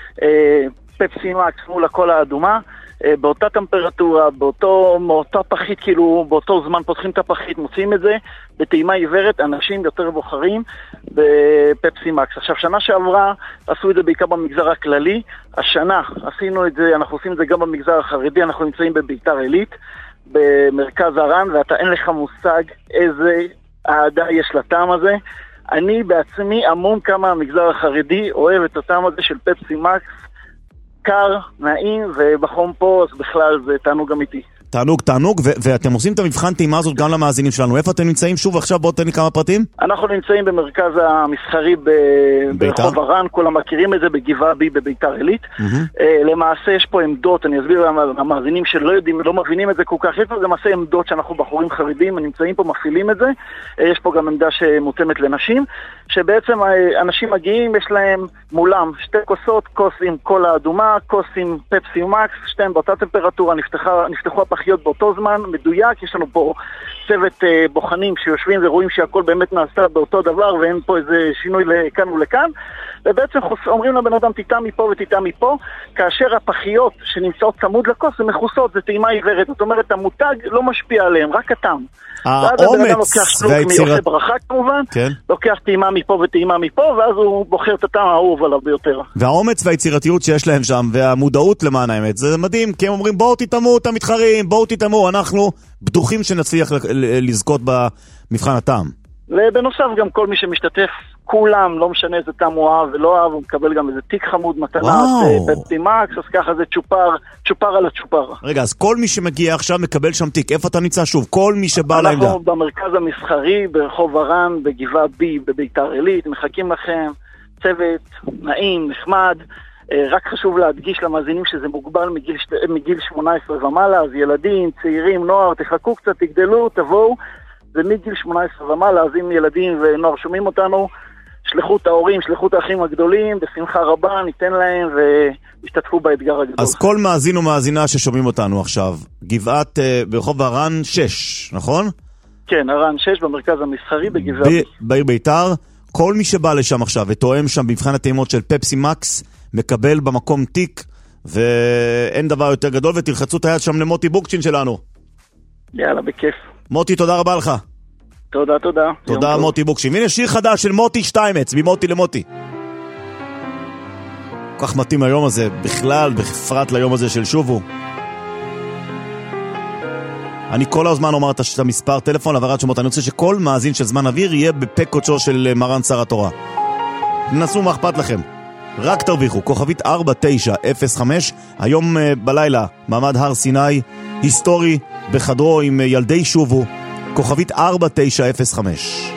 פפסי מקס מול הקולה האדומה, באותה טמפרטורה, מאותה פחית, כאילו באותו זמן פותחים את הפחית, מוצאים את זה, בטעימה עיוורת, אנשים יותר בוחרים בפפסי מקס. עכשיו, שנה שעברה עשו את זה בעיקר במגזר הכללי, השנה עשינו את זה, אנחנו עושים את זה גם במגזר החרדי, אנחנו נמצאים בביתר עילית, במרכז הרן, ואתה אין לך מושג איזה אהדה יש לטעם הזה. אני בעצמי המון כמה המגזר החרדי אוהב את הטעם הזה של פפסי מקס, קר, נעים, ובחום פה, אז בכלל זה תענוג אמיתי. תענוג, ואתם עושים את המבחן טעימה הזאת גם למאזינים שלנו. איפה אתם נמצאים? שוב עכשיו בואו תן לי כמה פרטים. אנחנו נמצאים במרכז המסחרי ברחוב הרן, כולם מכירים את זה, בגבעה בי בביתר עילית. למעשה יש פה עמדות, אני אסביר למאזינים שלא יודעים, לא מבינים את זה כל כך, יש פה למעשה עמדות שאנחנו בחורים חרדים, נמצאים פה, מפעילים את זה. יש פה גם עמדה שמותאמת לנשים, שבעצם אנשים מגיעים, יש להם מולם שתי כוסות, כוס עם קולה אדומה, כוס עם פפסי מקס, שתיהם באותה טמפרטורה, נפתחו הפחיות באותו זמן, מדויק, יש לנו פה צוות בוחנים שיושבים ורואים שהכל באמת נעשה באותו דבר, ואין פה איזה שינוי לכאן ולכאן, ובעצם אומרים לבן אדם תיטע מפה ותיטע מפה, כאשר הפחיות שנמצאות צמוד לכוס זה מכוסות, זה טעימה עיוורת, זאת אומרת המותג לא משפיע עליהם, רק הטעם. האומץ והיצירת... ברכה כמובן, כן. לוקח טעימה מפה וטעימה מפה, ואז הוא בוחר את הטעם האהוב עליו ביותר. והאומץ והיצירתיות שיש להם שם, והמודעות למען האמת, זה מדהים, כי הם אומרים בואו תתאמו את המתחרים, בואו תתאמו, אנחנו בטוחים שנצליח לזכות במבחן הטעם. ובנוסף גם כל מי שמשתתף, כולם, לא משנה איזה טעם הוא אהב ולא אהב, הוא מקבל גם איזה תיק חמוד מתנת פפסי מקס, אז ככה זה צ'ופר על הצ'ופר. רגע, אז כל מי שמגיע עכשיו מקבל שם תיק, איפה אתה נמצא שוב? כל מי שבא לעמדה. אנחנו במרכז המסחרי, ברחוב הרן, בגבעה בי, בביתר עילית, מחכים לכם, צוות נעים, נחמד, רק חשוב להדגיש למאזינים שזה מוגבל מגיל 18 ומעלה, אז ילדים, צעירים, נוער, תחכו קצת, תגדלו, תבואו, זה מגיל 18 ומעלה, אז אם ילדים ונוער שומעים אותנו, שלחו את ההורים, שלחו את האחים הגדולים, בשמחה רבה, ניתן להם והשתתפו באתגר הגדול. אז כל מאזין או מאזינה ששומעים אותנו עכשיו, גבעת ברחוב הרן 6, נכון? כן, הרן 6 במרכז המסחרי בגבעת. בעיר ביתר, כל מי שבא לשם עכשיו ותואם שם במבחן הטעימות של פפסי מקס, מקבל במקום תיק, ואין דבר יותר גדול, ותלחצו את היד שם למוטי בוקצ'ין שלנו. יאללה, בכיף. מוטי, תודה רבה לך. תודה. תודה מוטי בוקצ'ין. הנה שיר חדש של מוטי שטיימץ, ממוטי למוטי. כל כך מתאים היום הזה, בכלל, בפרט ליום הזה של שובו. אני כל הזמן אומר את המספר טלפון להעברת שמות, אני רוצה שכל מאזין של זמן אוויר יהיה בפה קודשו של מרן שר התורה. נסו מה אכפת לכם. רק תרוויחו, כוכבית 4905, היום בלילה, מעמד הר סיני, היסטורי, בחדרו עם ילדי שובו, כוכבית 4905.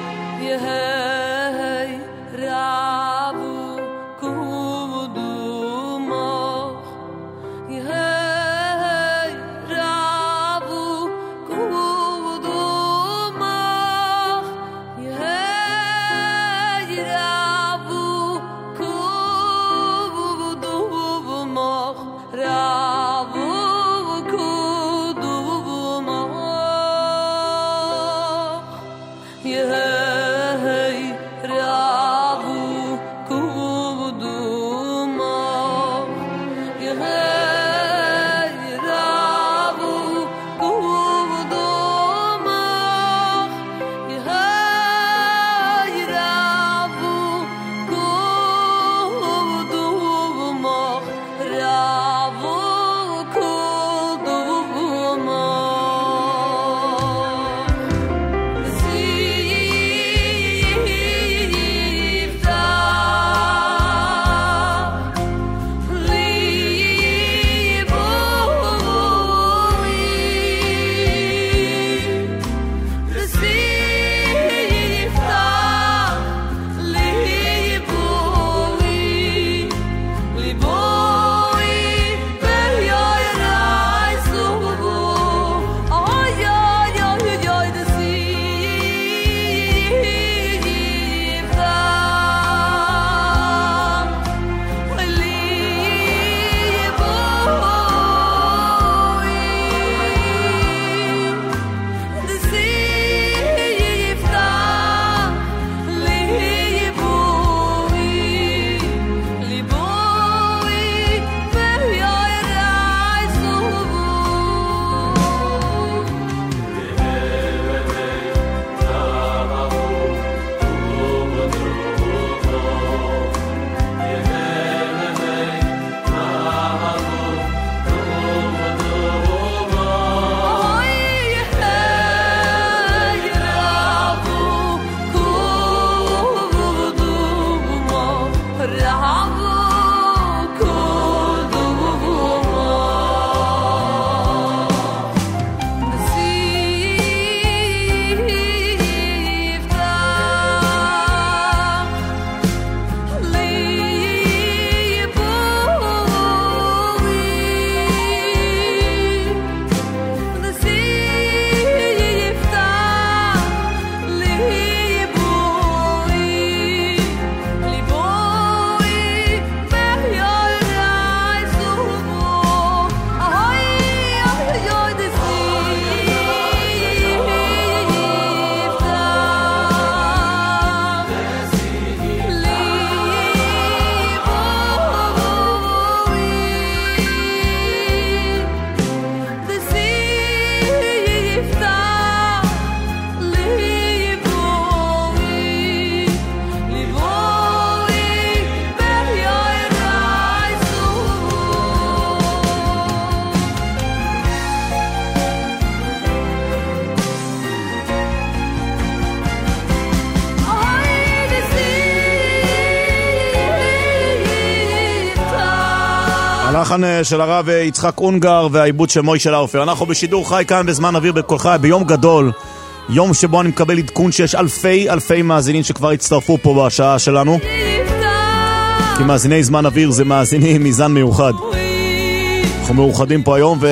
לחן של הרב יצחק אונגר והעיבוד של מוישה לאופר. אנחנו בשידור חי כאן בזמן אוויר בכל חי, ביום גדול, יום שבו אני מקבל עדכון שיש אלפי מאזינים שכבר הצטרפו פה בשעה שלנו, כי מאזיני זמן אוויר זה מאזינים מזן מיוחד. אנחנו מאוחדים פה היום,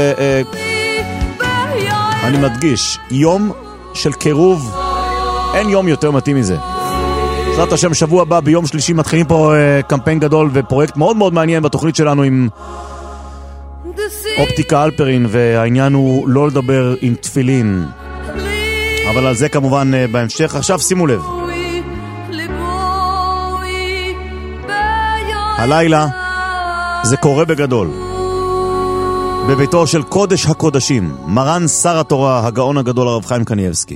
ואני מדגיש, יום של קירוב, אין יום יותר מתאים מזה. בעזרת השם, שבוע הבא ביום שלישי מתחילים פה קמפיין גדול ופרויקט מאוד מאוד מעניין בתוכנית שלנו עם אופטיקה אלפרין, והעניין הוא לא לדבר עם תפילין, אבל על זה כמובן בהמשך. עכשיו שימו לב, הלילה זה קורה בגדול בביתו של קודש הקודשים, מרן שר התורה הגאון הגדול הרב חיים קניבסקי.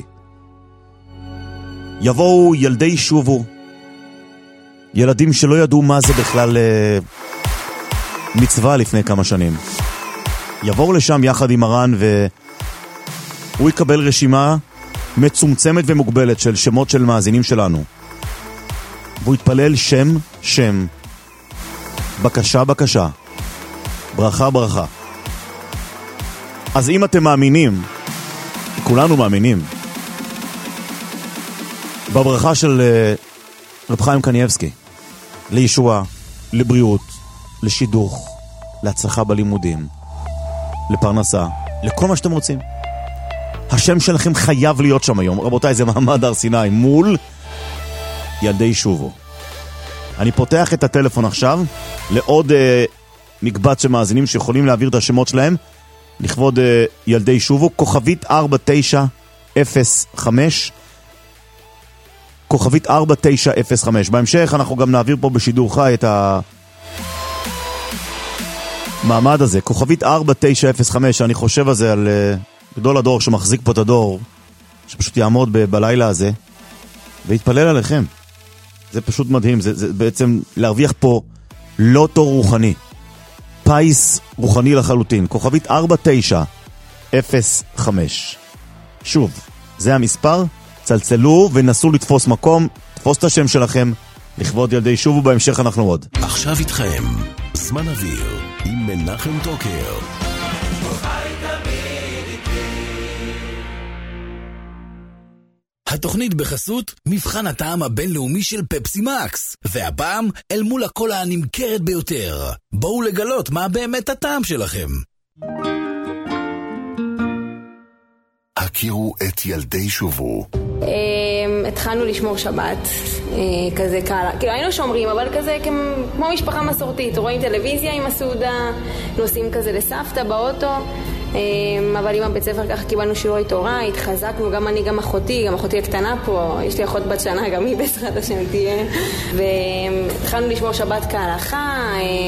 יבואו ילדי שובו, ילדים שלא ידעו מה זה בכלל מצווה לפני כמה שנים. יבואו לשם יחד עם מרן, והוא יקבל רשימה מצומצמת ומוגבלת של שמות של מאזינים שלנו, והוא יתפלל שם, בקשה, ברכה. אז אם אתם מאמינים, כולנו מאמינים בברכה של רב חיים קניבסקי, לישועה, לבריאות, לשידוך, להצלחה בלימודים, לפרנסה, לכל מה שאתם רוצים, השם שלכם חייב להיות שם היום. רבותיי, זה מעמד הר סיני מול ילדי שובו. אני פותח את הטלפון עכשיו לעוד מקבץ של מאזינים שיכולים להעביר את השמות שלהם לכבוד ילדי שובו. כוכבית 4905, כוכבית 4905. בהמשך אנחנו גם נעביר פה בשידור חי את המעמד הזה, כוכבית 4905. אני חושב על זה, על גדול הדור שמחזיק פה את הדור, שפשוט יעמוד בלילה הזה ויתפלל עליכם. זה פשוט מדהים, זה בעצם להרוויח פה לוטו רוחני, פייס רוחני לחלוטין. כוכבית 4905. שוב, זה המספר, צלצלו ונסו לתפוס מקום, תפוס את השם שלכם לכבוד ילדי שובו. בהמשך אנחנו עוד. עכשיו איתכם, זמן אוויר עם מנחם טוקר. התוכנית בחסות מבחן הטעם הבינלאומי של פפסי מקס, והפעם אל מול הקולה הנמכרת ביותר. בואו לגלות מה באמת הטעם שלכם. הכירו את ילדי שובו. התחלנו לשמור שבת, כזה קל, כאילו היינו שומרים, אבל כזה כמו משפחה מסורתית, רואים טלוויזיה עם הסעודה, נוסעים כזה לסבתא באוטו, אבל עם הבית ספר ככה קיבלנו שיעורי תורה, התחזקנו, גם אני, גם אחותי הקטנה פה, יש לי אחות בת שנה, גם היא בעזרת השם תהיה, והתחלנו לשמור שבת כהלכה,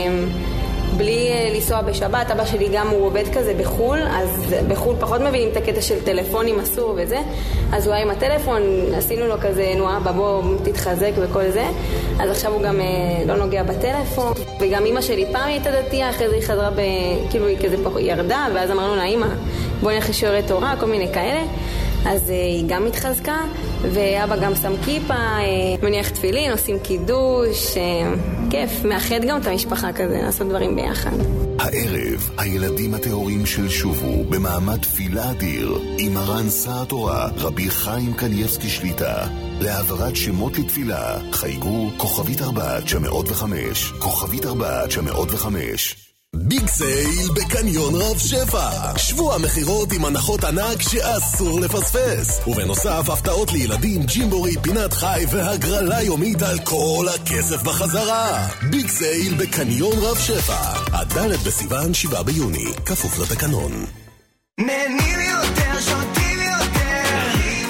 בלי לנסוע בשבת. אבא שלי גם הוא עובד כזה בחול, אז בחול פחות מבינים את הקטע של טלפונים אסור וזה, אז הוא היה עם הטלפון, עשינו לו כזה נועה בבוא תתחזק וכל זה, אז עכשיו הוא גם לא נוגע בטלפון. וגם אמא שלי פעם הייתה דתייה, אחרי זה היא חזרה כאילו היא כזה ירדה, ואז אמרנו לה, אמא בואי נלך לשיעורי תורה, כל מיני כאלה, אז היא גם התחזקה, ואבא גם שם כיפה, מניח תפילין, עושים קידוש, כיף, מאחד גם את המשפחה כזה, לעשות דברים ביחד. הערב, הילדים הטהורים של שובו במעמד תפילה אדיר עם מרן שר התורה רבי חיים קניבסקי שליטה. להעברת שמות לתפילה חייגו כוכבית 4905, כוכבית 4905. ביג סייל בקניון רב שפע, שבוע מחירות עם הנחות ענק שאסור לפספס, ובנוסף הפתעות לילדים, ג'ימבורי, פינת חי והגרלה יומית על כל הכסף בחזרה. ביג סייל בקניון רב שפע, הד' בסיוון 7 ביוני, כפוף לתקנון. נהנים יותר, שותים יותר,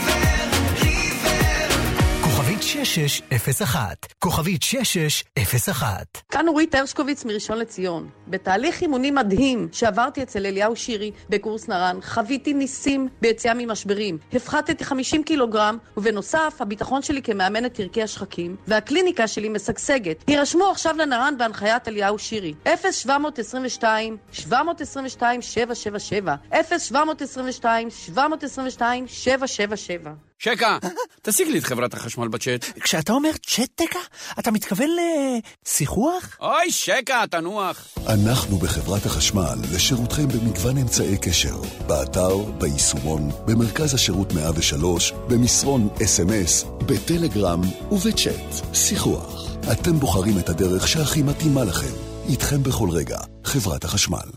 ריבר. כוכבית 6601, כוכבית 6601. כאן אורית הרשקוביץ מראשון לציון. בתהליך אימוני מדהים שעברתי אצל אליהו שירי בקורס נרן, חוויתי ניסים ביציאה ממשברים. הפחתתי 50 קילוגרם, ובנוסף הביטחון שלי כמאמנת תרקי השחקים והקליניקה שלי משגשגת. הירשמו עכשיו לנרן בהנחיית אליהו שירי. 0722 722 777, 0722 722 777. שקה, תשיג לי את חברת החשמל בצ'אט. כשאתה אומר צ'אט תקה, אתה מתכוון לשיחוח? אוי, שקה, תנוח. אנחנו בחברת החשמל לשירותכם במגוון אמצעי קשר, באתר, ביישומון, במרכז השירות 103, במסרון SMS, בטלגרם ובצ'אט. שיחוח. אתם בוחרים את הדרך שהכי מתאימה לכם. איתכם בכל רגע, חברת החשמל.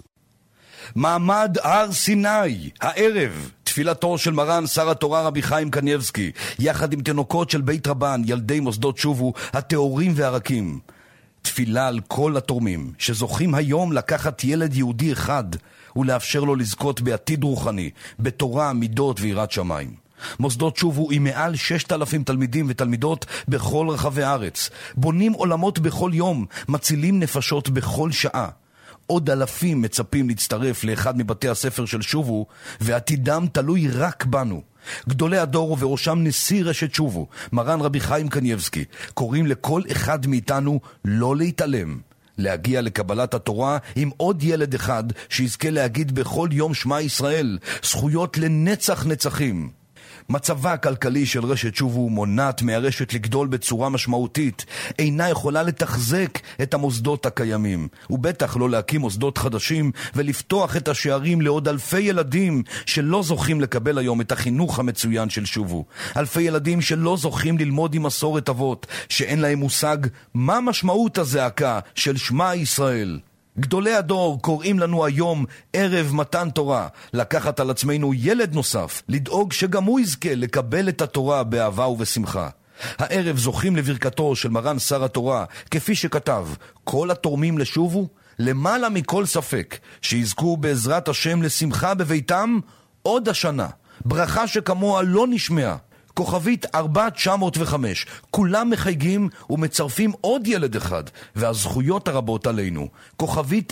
מעמד הר סיני, הערב, תפילתו של מרן שר התורה רבי חיים קניבסקי, יחד עם תינוקות של בית רבן, ילדי מוסדות שובו, התיאורים והרקים. תפילה על כל התורמים, שזוכים היום לקחת ילד יהודי אחד, ולאפשר לו לזכות בעתיד רוחני, בתורה, מידות ויראת שמיים. מוסדות שובו עם מעל 6,000 תלמידים ותלמידות בכל רחבי הארץ. בונים עולמות בכל יום, מצילים נפשות בכל שעה. עוד אלפים מצפים להצטרף לאחד מבתי הספר של שובו, ועתידם תלוי רק בנו. גדולי הדור ובראשם נשיא רשת שובו, מרן רבי חיים קניבסקי, קוראים לכל אחד מאיתנו לא להתעלם. להגיע לקבלת התורה עם עוד ילד אחד שיזכה להגיד בכל יום שמע ישראל, זכויות לנצח נצחים. מצבה הכלכלי של רשת שובו מונעת מהרשת לגדול בצורה משמעותית, אינה יכולה לתחזק את המוסדות הקיימים, ובטח לא להקים מוסדות חדשים ולפתוח את השערים לעוד אלפי ילדים שלא זוכים לקבל היום את החינוך המצוין של שובו. אלפי ילדים שלא זוכים ללמוד עם מסורת אבות, שאין להם מושג מה משמעות הזעקה של שמע ישראל. גדולי הדור קוראים לנו היום ערב מתן תורה, לקחת על עצמנו ילד נוסף, לדאוג שגם הוא יזכה לקבל את התורה באהבה ובשמחה. הערב זוכים לברכתו של מרן שר התורה, כפי שכתב, כל התורמים לשובו, למעלה מכל ספק, שיזכו בעזרת השם לשמחה בביתם עוד השנה. ברכה שכמוה לא נשמעה. כוכבית 4905, כולם מחייגים ומצרפים עוד ילד אחד, והזכויות הרבות עלינו. כוכבית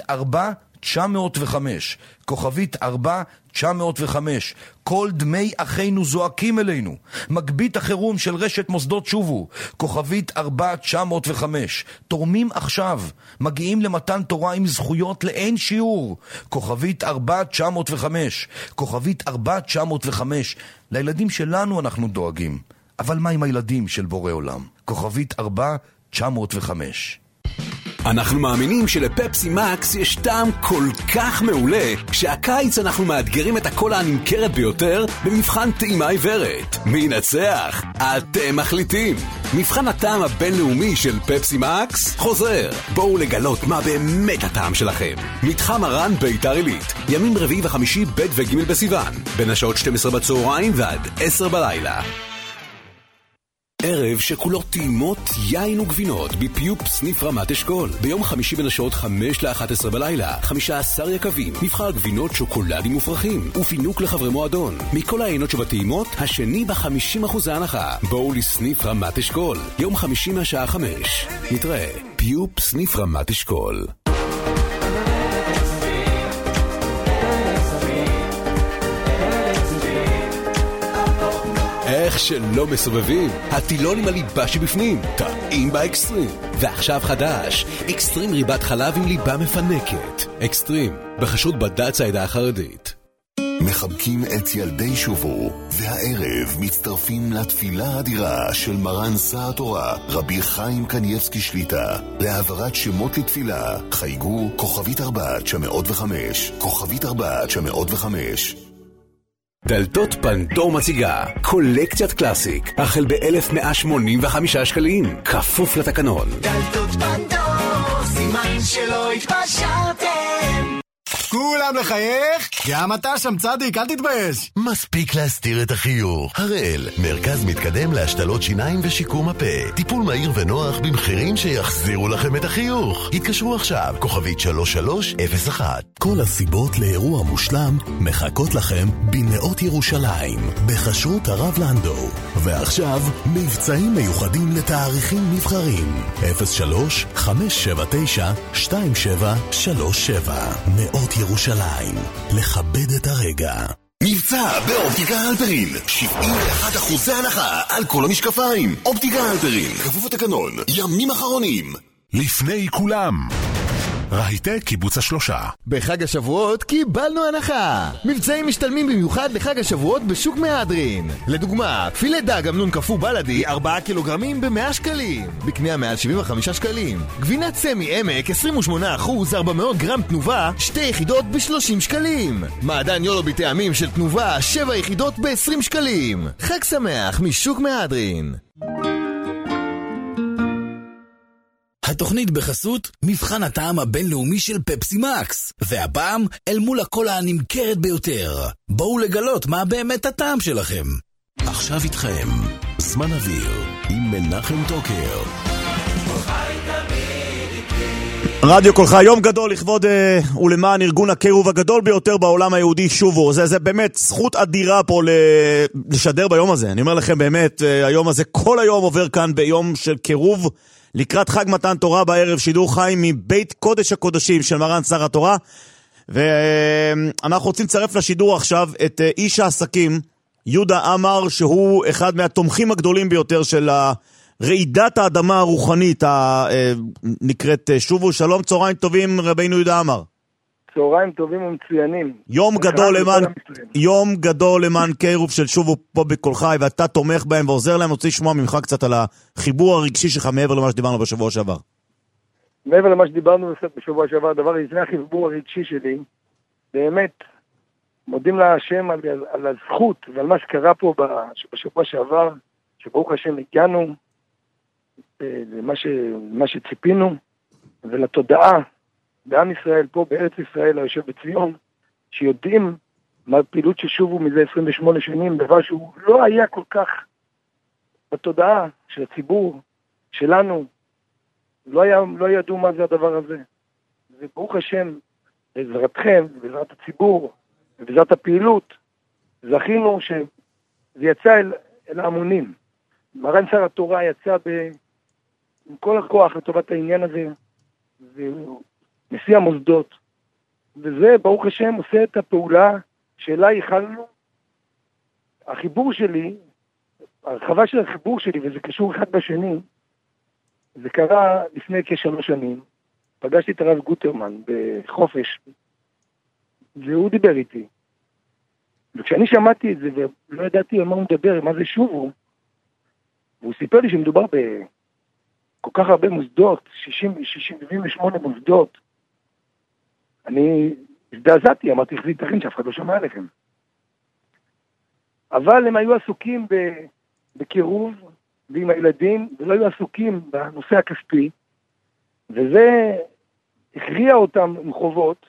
4905, כוכבית 4905, כל דמי אחינו זועקים אלינו. מגבית החירום של רשת מוסדות שובו, כוכבית 4905, תורמים עכשיו, מגיעים למתן תורה עם זכויות לאין שיעור. כוכבית 4905, כוכבית 4905, לילדים שלנו אנחנו דואגים, אבל מה עם הילדים של בורא עולם? כוכבית 4905. אנחנו מאמינים שלפפסי מקס יש טעם כל כך מעולה, שהקיץ אנחנו מאתגרים את הקולה הנמכרת ביותר במבחן טעימה עיוורת. מי ינצח? אתם מחליטים. מבחן הטעם הבינלאומי של פפסי מקס חוזר. בואו לגלות מה באמת הטעם שלכם. מתחם הרן ביתר עילית, ימים רביעי וחמישי ב' וג' בסיוון, בין השעות 12 בצהריים ועד 10 בלילה. ערב שכולו טעימות יין וגבינות בפיופ סניף רמת אשכול. ביום חמישי בין השעות 5 ל-11 בלילה, 15 יקבים, מבחר גבינות שוקולדים מופרכים ופינוק לחברי מועדון. מכל העינות שבטעימות, השני ב-50% הנחה. בואו לסניף רמת אשכול, יום חמישי מהשעה 5. נתראה, פיופ סניף רמת אשכול. איך שלא מסובבים, הטילון עם הליבה שבפנים, טעים באקסטרים. ועכשיו חדש, אקסטרים ריבת חלב עם ליבה מפנקת. אקסטרים, בחשות בד"ץ העדה החרדית. מחבקים את ילדי שובו, והערב מצטרפים לתפילה האדירה של מרן שר התורה, רבי חיים קניבסקי שליטה. להעברת שמות לתפילה, חייגו כוכבית 4905, כוכבית 4905. דלתות פנדור מציגה קולקציית קלאסיק החל ב-1,185 שקלים, כפוף לתקנון. דלתות פנדור, סימן שלא התפשרתם. כולם לחייך? גם אתה שם צדיק, אל תתבייש. מספיק להסתיר את החיוך. הראל, מרכז מתקדם להשתלות שיניים ושיקום הפה. טיפול מהיר ונוח במחירים שיחזירו לכם את החיוך. התקשרו עכשיו, כוכבית 3301. כל הסיבות לאירוע מושלם מחכות לכם בנאות ירושלים, בחשרות הרב לנדו. ועכשיו, מבצעים מיוחדים לתאריכים נבחרים. 03-579-2737. נאות ירושלים, לכבד את הרגע. מבצע באופטיקה הלפרין, 71% הנחה על כל המשקפיים. אופטיקה הלפרין, כפוף לתקנון, ימים אחרונים. לפני כולם, רהיטי קיבוץ השלושה. בחג השבועות קיבלנו הנחה. מבצעים משתלמים במיוחד לחג השבועות בשוק מהדרין. לדוגמה, פילה דג אמנון קפוא בלדי 4 קילוגרמים ב100 שקלים. בקנייה מעל 75 שקלים. גבינת סמי עמק 28% 400 גרם תנובה 2 יחידות ב30 שקלים. מעדן יולו בטעמים של תנובה 7 יחידות ב20 שקלים. חג שמח משוק מהדרין. התוכנית בחסות מבחן הטעם הבינלאומי של פפסי מקס, והפעם אל מול הקולה הנמכרת ביותר. בואו לגלות מה באמת הטעם שלכם. עכשיו איתכם זמן אוויר עם מנחם טוקר. רדיו קולך, יום גדול לכבוד ולמען ארגון הקירוב הגדול ביותר בעולם היהודי שובו. זה באמת זכות אדירה פה לשדר ביום הזה. אני אומר לכם באמת, היום הזה כל היום עובר כאן ביום של קירוב לקראת חג מתן תורה בערב, שידור חי מבית קודש הקודשים של מרן שר התורה. ואנחנו רוצים לצרף לשידור עכשיו את איש העסקים יהודה עמר, שהוא אחד מהתומכים הגדולים ביותר של רעידת האדמה הרוחנית נקראת שובו. שלום, צהריים טובים רבינו יהודה עמר. צהריים טובים ומצוינים. יום גדול למען קירוב של שובו פה בכל חי, ואתה תומך בהם ועוזר להם. רוצה לשמוע ממך קצת על החיבור הרגשי שלך מעבר למה שדיברנו בשבוע שעבר. מעבר למה שדיברנו בשבוע שעבר, דבר לפני החיבור הרגשי שלי, באמת מודים להשם על הזכות ועל מה שקרה פה בשבוע שעבר, שברוך השם הגענו למה שציפינו, ולתודעה בעם ישראל פה בארץ ישראל היושב בציון, שיודעים מה הפעילות ששובו מזה 28 שנים, דבר שהוא לא היה כל כך בתודעה של הציבור שלנו, לא ידעו מה זה הדבר הזה. וברוך השם, בעזרתכם, בעזרת הציבור, ובעזרת הפעילות, זכינו שזה יצא אל ההמונים. מרן שר התורה יצא עם כל הכוח לטובת העניין הזה, ונשיא המוסדות, וזה ברוך השם עושה את הפעולה שאלה ייחלנו. החיבור שלי, הרחבה של החיבור שלי, וזה קשור אחד בשני, זה קרה לפני כ3 שנים. פגשתי את הרב גוטרמן בחופש, והוא דיבר איתי. וכשאני שמעתי את זה ולא ידעתי על מה הוא מדבר, מה זה שובו, והוא סיפר לי שמדובר בכל כך הרבה מוסדות, 78 מוסדות. אני הזדעזעתי, אמרתי, איך זה ייתכן שאף אחד לא שמע עליכם. אבל הם היו עסוקים בקירוב ועם הילדים, ולא היו עסוקים בנושא הכספי, וזה הכריע אותם עם חובות.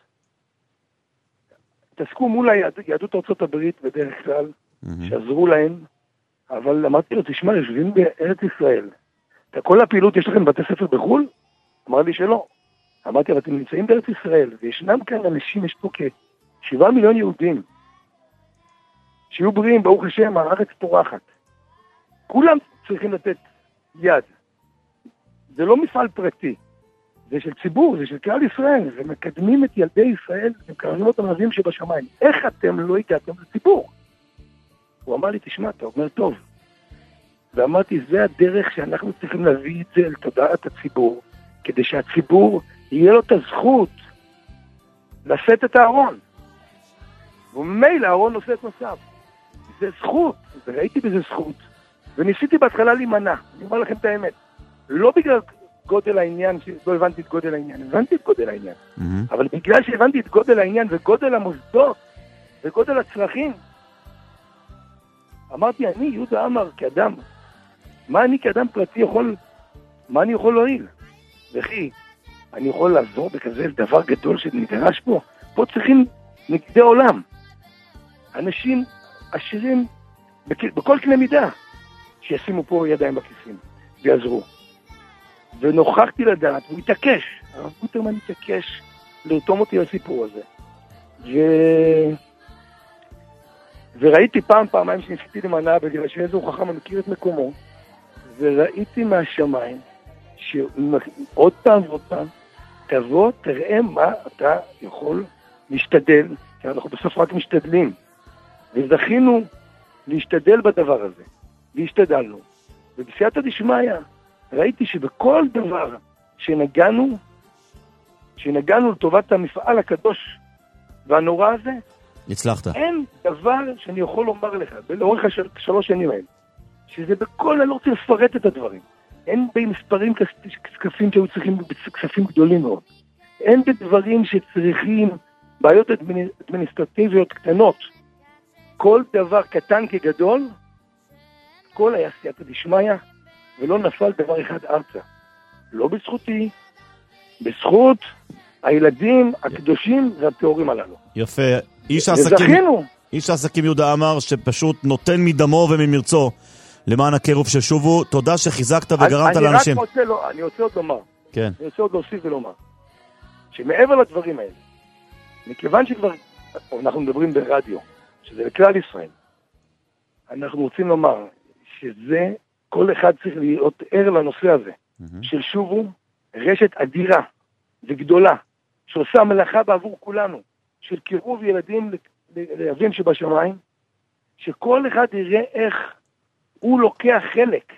תעסקו מול יהדות ארצות הברית בדרך כלל, שעזרו להם, אבל אמרתי לו, תשמע, יושבים בארץ ישראל, כל הפעילות יש לכם בתי ספר בחול? אמר לי שלא. אמרתי, אבל אתם נמצאים בארץ ישראל, וישנם כאן אנשים, יש פה כ7 מיליון יהודים, שיהיו בריאים, ברוך השם, הארץ פורחת. כולם צריכים לתת יד. זה לא מפעל פרטי, זה של ציבור, זה של כלל ישראל, ומקדמים את ילדי ישראל, ומקרנים אותם אביהם שבשמיים. איך אתם לא הגעתם לציבור? הוא אמר לי, תשמע, אתה אומר טוב. ואמרתי, זה הדרך שאנחנו צריכים להביא את זה אל תודעת הציבור, כדי שהציבור יהיה לו את הזכות לשאת את הארון. וממילא הארון נושא את נוסף. זה זכות, וראיתי בזה זכות. וניסיתי בהתחלה להימנע, אני אומר לכם את האמת. לא בגלל גודל העניין, לא הבנתי את גודל העניין, הבנתי את גודל העניין. אבל בגלל שהבנתי את גודל העניין וגודל המוסדות וגודל הצרכים, אמרתי, אני יהודה עמר כאדם, מה אני כאדם פרטי יכול, מה אני יכול להועיל? וכי, אני יכול לעזור בכזה דבר גדול שנדרש פה? פה צריכים נגדי עולם. אנשים עשירים בכל קנה מידה, שישימו פה ידיים בכיסים ויעזרו. ונוכחתי לדעת, הוא התעקש, הרב גוטרמן התעקש לרתום אותי לסיפור הזה. וראיתי פעמיים שניסיתי למנע בגלל שאיזו חכם מכיר את מקומו, וראיתי מהשמיים שעוד פעם ועוד פעם, תבוא, תראה מה אתה יכול להשתדל, כי אנחנו בסוף רק משתדלים, וזכינו להשתדל בדבר הזה, והשתדלנו. ובסייעתא דשמיא ראיתי שבכל דבר שנגענו, שנגענו לטובת המפעל הקדוש והנורא הזה, הצלחת. אין דבר שאני יכול לומר לך, לאורך 3 שנים האלה, שזה בכל, אני לא רוצה לפרט את הדברים, אין במספרים כספים שהיו צריכים בכספים גדולים מאוד, אין בדברים שצריכים בעיות אדמיניסטרטיביות קטנות, כל דבר קטן כגדול, כל היה סייעתא דשמיא, ולא נפל דבר אחד ארצה. לא בזכותי, בזכות הילדים הקדושים והטהורים הללו. יפה. וזכינו. איש העסקים יהודה עמר, שפשוט נותן מדמו וממרצו למען הקירוב ששובו. תודה שחיזקת וגרמת לאנשים. אני רוצה עוד לומר. כן. אני רוצה עוד להוסיף ולומר. שמעבר לדברים האלה, מכיוון שכבר אנחנו מדברים ברדיו, שזה לכלל ישראל, אנחנו רוצים לומר שזה, כל אחד צריך להיות ער לנושא הזה, של שובו, רשת אדירה וגדולה, שעושה מלאכה בעבור כולנו, של קירוב ילדים לאבים שבשמיים, שכל אחד יראה איך הוא לוקח חלק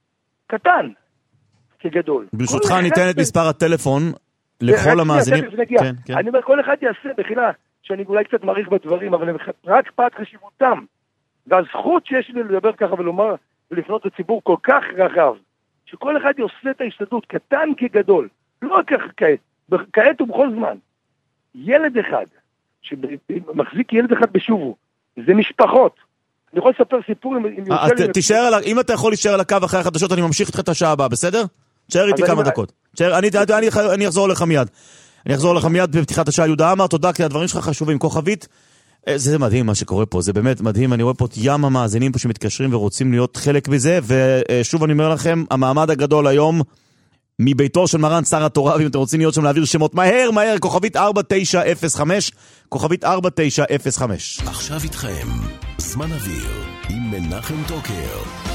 קטן כגדול. ברשותך ניתן את מספר הטלפון לכל המאזינים. אני אומר, כל אחד יעשה בחילה, שאני אולי קצת מעריך בדברים, אבל רק פעט חשיבותם, והזכות שיש לי לדבר ככה ולומר, ולפנות לציבור כל כך רחב, שכל אחד יעשה את ההשתדלות, קטן כגדול, לא רק כעת ובכל זמן. ילד אחד, שמחזיק ילד אחד בשובו, זה משפחות. אני יכול לספר סיפור אם אתה יכול להישאר על הקו אחרי החדשות, אני ממשיך איתך את השעה הבאה, בסדר? תשאר איתי כמה דקות. אני אחזור לך מיד. אני אחזור לך מיד בפתיחת השעה. יהודה עמר, תודה, כי הדברים שלך חשובים. כוכבית, זה מדהים מה שקורה פה, זה באמת מדהים. אני רואה פה את ים המאזינים פה שמתקשרים ורוצים להיות חלק מזה, ושוב אני אומר לכם, המעמד הגדול היום מביתו של מרן שר התורה, ואם אתם רוצים להיות שם להעביר שמות מהר, כוכבית 4905, כוכבית 4905. עכשיו איתכם, זמן אוויר עם מנחם טוקר.